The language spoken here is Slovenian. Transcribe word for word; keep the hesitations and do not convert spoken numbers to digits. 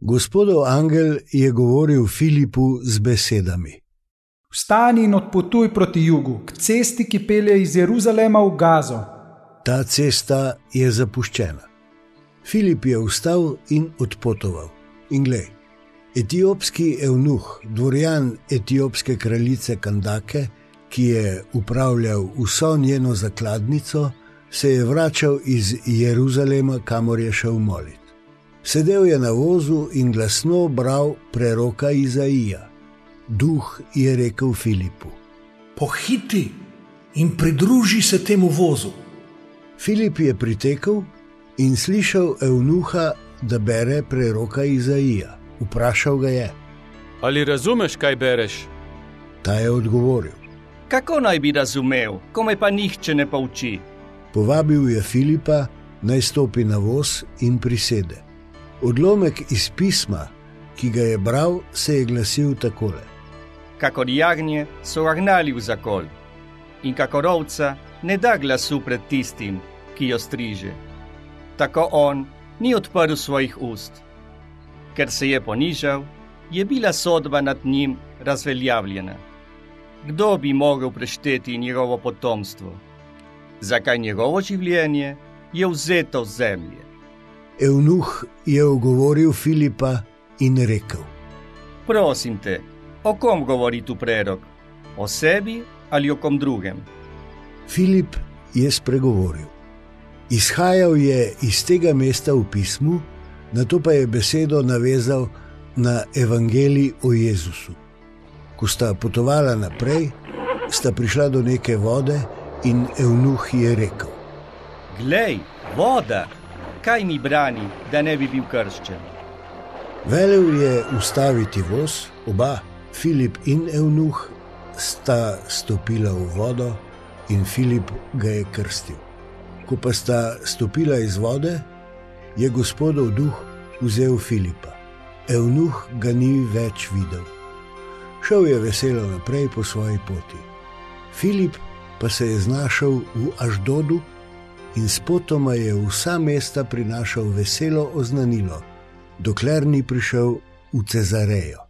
Gospodov angel je govoril Filipu z besedami: Vstani in odpotuj proti jugu, k cesti, ki pelje iz Jeruzalema v Gazo. Ta cesta je zapuščena. Filip je vstal in odpotoval. In glej, etiopski evnuh, dvorjan etiopske kraljice Kandake, ki je upravljal vso njeno zakladnico, se je vračal iz Jeruzalema, kamor je šel molit. Sedel je na vozu in glasno bral preroka Izaija. Duh je rekel Filipu: Pohiti in pridruži se temu vozu. Filip je pritekel in slišal evnuha, da bere preroka Izaija. Vprašal ga je: Ali razumeš, kaj bereš? Ta je odgovoril: Kako naj bi razumel, ko me pa nihče ne pouči? Povabil je Filipa, naj stopi na voz in prisede. Odlomek iz pisma, ki ga je bral, se je glasil takole: Kakor jagnje so ragnali v zakol, in kakor ovca ne da glasu pred tistim, ki jo striže. Tako on ni odprl svojih ust. Ker se je ponižal, je bila sodba nad njim razveljavljena. Kdo bi mogel prešteti njegovo potomstvo? Zakaj njegovo življenje je vzeto z zemlje? Evnuh je ogovoril Filipa in rekel: Prosim te, o kom govori tu prerok? O sebi ali o kom drugem? Filip je spregovoril. Izhajal je iz tega mesta v pismu, nato pa je besedo navezal na evangelij o Jezusu. Ko sta potovala naprej, sta prišla do neke vode in evnuh je rekel: Glej, voda! Kaj mi brani, da ne bi bil krščen? Velel je ustaviti voz, oba, Filip in evnuh, sta stopila v vodo in Filip ga je krstil. Ko pa sta stopila iz vode, je Gospodov duh vzel Filipa. Evnuh ga ni več videl. Šel je veselo naprej po svoji poti. Filip pa se je znašel v Ašdodu in spotoma je vsa mesta prinašal veselo oznanilo, dokler ni prišel v Cezarejo.